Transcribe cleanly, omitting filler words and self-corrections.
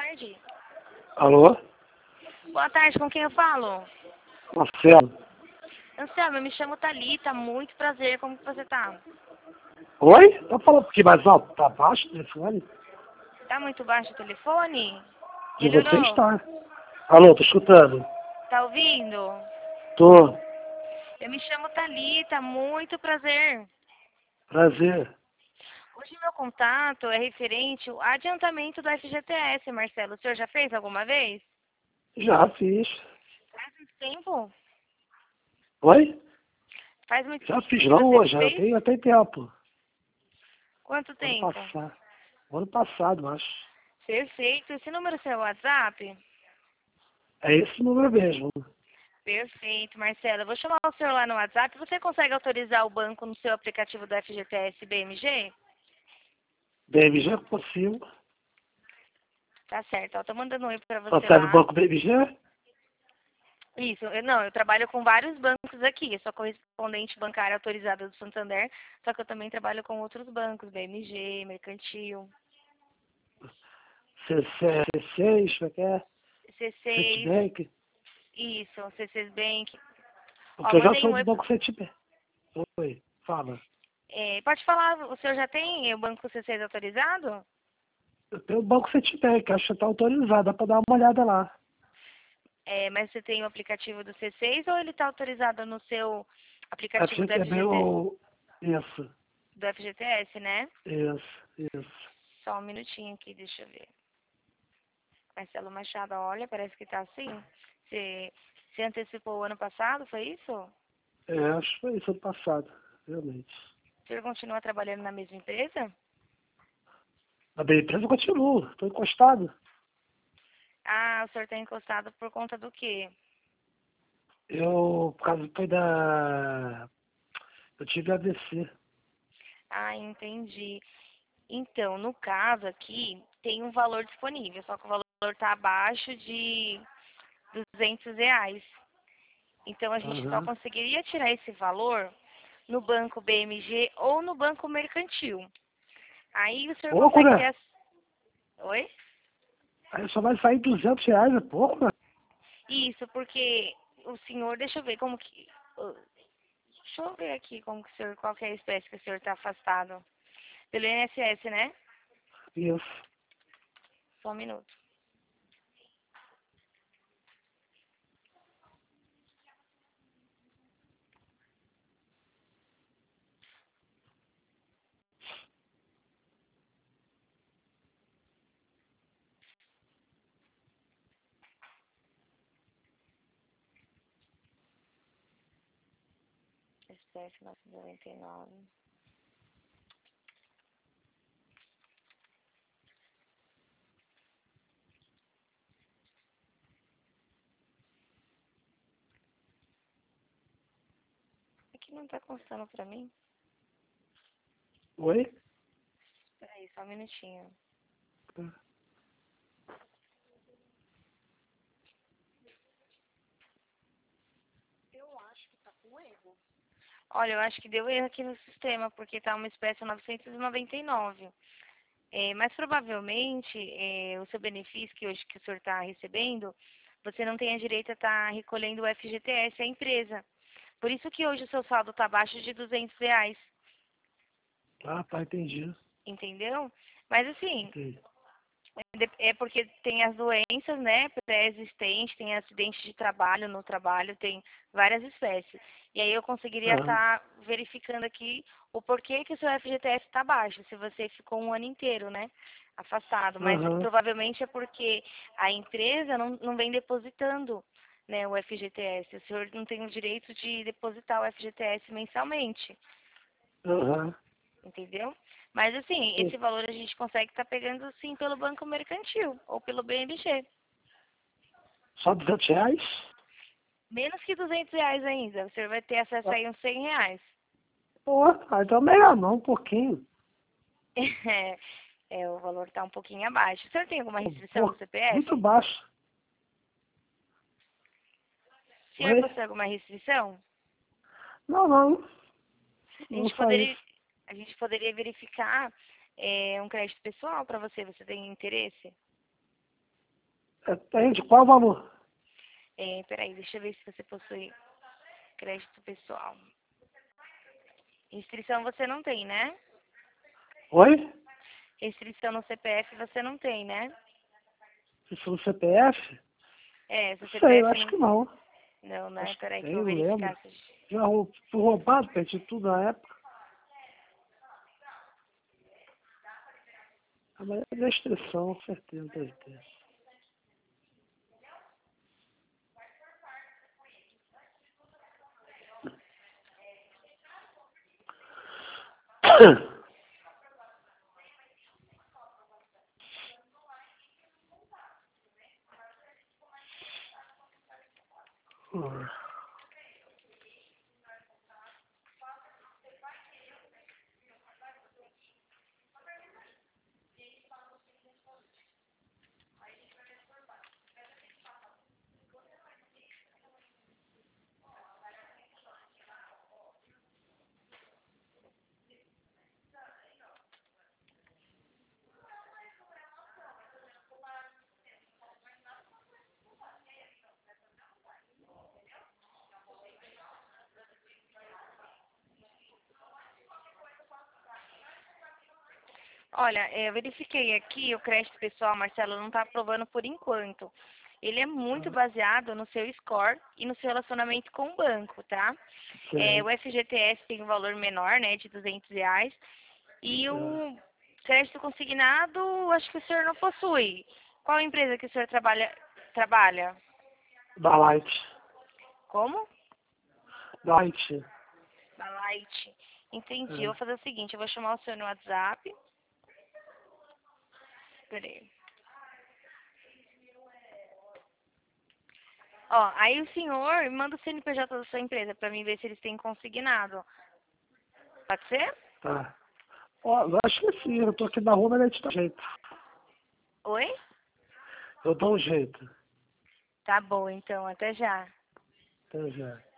tarde. Alô? Boa tarde, com quem eu falo? Marcelo. Anselmo, eu me chamo Thalita, muito prazer, como que você tá? Oi? Tá falando um pouquinho mais alto? Tá baixo o telefone? Tá muito baixo o telefone? E você Melhorou? está. Alô, tô escutando. Tá ouvindo? Tô. Eu me chamo Thalita, muito prazer. Prazer. Hoje meu contato é referente ao adiantamento do FGTS, Marcelo. O senhor já fez alguma vez? Já fiz. Faz muito tempo? Oi? Faz muito Já tempo fiz que não você hoje, já fez? tem tempo. Quanto Ano tempo? passado. Ano passado, acho. Perfeito. Esse número é seu WhatsApp? É esse número mesmo. Perfeito, Marcela. Eu vou chamar o senhor lá no WhatsApp. Você consegue autorizar o banco no seu aplicativo do FGTS BMG? BMG é possível. Tá certo. Eu tô mandando um oi pra Só você tá no lá. banco BMG? Isso. Eu trabalho com vários bancos aqui. Eu sou correspondente bancária autorizada do Santander, só que eu também trabalho com outros bancos, BMG, Mercantil, C6, como é que é? C6, Citibank. isso, C6 Bank. Ó, Porque eu já mandei sou um do oi. banco Citibank. Oi, fala. Pode falar, o senhor já tem o banco C6 autorizado? Eu tenho o banco Citibank, acho que tá autorizado, dá pra dar uma olhada lá. Mas você tem o aplicativo do C6 ou ele está autorizado no seu aplicativo do É meu. Isso, FGTS, né? isso. Só um minutinho aqui, deixa eu ver. Marcelo Machado, olha, parece que tá assim. Você antecipou o ano passado, foi isso? O Acho que foi isso ano passado, realmente. senhor continua trabalhando na mesma empresa? Na minha empresa eu continuo, estou encostado. Ah, o senhor está encostado por conta do quê? Por causa foi da. Eu tive AVC. Ah, entendi. Então, no caso aqui, tem um valor disponível, só que o valor está abaixo de R$ 200. Então, a gente só Aham. conseguiria tirar esse valor no banco BMG ou no banco mercantil. Aí o senhor Pouco, consegue ter né? as... Oi? Aí só vai sair R$ 200, é pouco, né? Isso, porque o senhor, deixa eu ver como que... Deixa eu ver aqui como que o senhor, qual que é a espécie que o senhor está afastado. Pelo INSS, né? Isso. Só um minuto. SPF 999. Aqui não tá constando pra mim. Oi? Peraí, só um minutinho. Olha, eu acho que deu erro aqui no sistema, porque tá uma espécie 999. Mas provavelmente o seu benefício que hoje que o senhor está recebendo, você não tem a direito a estar recolhendo o FGTS, a empresa. Por isso que hoje o seu saldo está abaixo de R$ 200, Ah, tá, entendi. entendeu? Mas assim, Entendi. é porque tem as doenças, né, pré-existentes, tem acidente de trabalho no trabalho, tem várias espécies. E aí eu conseguiria Aham. estar verificando aqui o porquê que o seu FGTS está baixo, se você ficou um ano inteiro, né, afastado. Mas Aham. provavelmente é porque a empresa não vem depositando, né, o FGTS. O senhor não tem o direito de depositar o FGTS mensalmente. Aham. Entendeu? Mas assim, Sim. esse valor a gente consegue estar pegando sim pelo Banco Mercantil ou pelo BMG. Só R$ 200? Menos que R$ 200 ainda. O senhor vai ter acesso Ah, aí a uns R$ 100. pô, então melhor não, um pouquinho. O valor está um pouquinho abaixo. O senhor tem alguma restrição Pô, no CPF? muito baixo. O senhor Oi? possui alguma restrição? Não, não. A Não gente só poderia, isso. a gente poderia verificar um crédito pessoal para você. Você tem interesse? Entende? Qual o valor? Peraí, deixa eu ver se você possui crédito pessoal. Restrição você não tem, né? Oi? Restrição no CPF você não tem, né? Isso no CPF? Seu Sei, eu CPF acho não... que não. Não, né? Acho que Peraí que eu tem, vou não lembro. verificar. Já fui roubado, perdi tudo na época. Ah, mas é restrição, com certeza deve ter. Olha, eu verifiquei aqui, o crédito pessoal, Marcelo, não está aprovando por enquanto. Ele é muito baseado no seu score e no seu relacionamento com o banco, tá? Sei. O FGTS tem um valor menor, né, de R$ 200. E o crédito consignado, acho que o senhor não possui. Qual empresa que o senhor trabalha? Da Light. Como? Da Light. Da Light. Entendi. Eu vou fazer o seguinte, eu vou chamar o senhor no WhatsApp. Peraí. Ó, aí o senhor manda o CNPJ da sua empresa pra mim ver se eles têm consignado. Pode ser? Tá. Ó, eu acho que sim, eu tô aqui na rua, mas a gente dá um jeito. Oi? Eu dou um jeito. Tá bom, então. Até já. Até já.